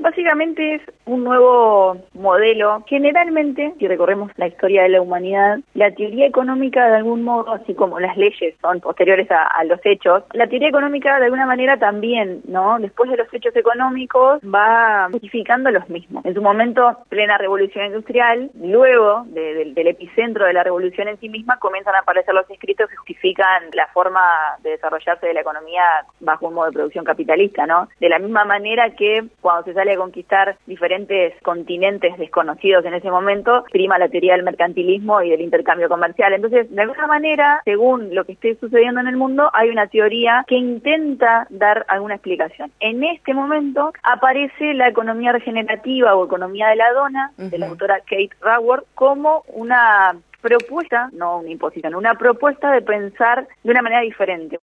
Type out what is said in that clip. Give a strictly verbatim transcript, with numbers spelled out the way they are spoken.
Básicamente es un nuevo modelo. Generalmente, si recorremos la historia de la humanidad, la teoría económica de algún modo, así como las leyes son posteriores a, a los hechos, la teoría económica de alguna manera también, ¿no? Después de los hechos económicos va justificando los mismos. En su momento, plena revolución industrial, luego de, de, del epicentro de la revolución en sí misma, comienzan a aparecer los escritos que justifican la forma de desarrollarse de la economía bajo un modo de producción capitalista, ¿no? De la misma manera que cuando se sale a conquistar diferentes continentes desconocidos en ese momento, prima la teoría del mercantilismo y del intercambio comercial. Entonces, de alguna manera, según lo que esté sucediendo en el mundo, hay una teoría que intenta dar alguna explicación. En este momento aparece la economía regenerativa o economía de la dona, uh-huh. de la autora Kate Raworth, como una propuesta, no una imposición, una propuesta de pensar de una manera diferente.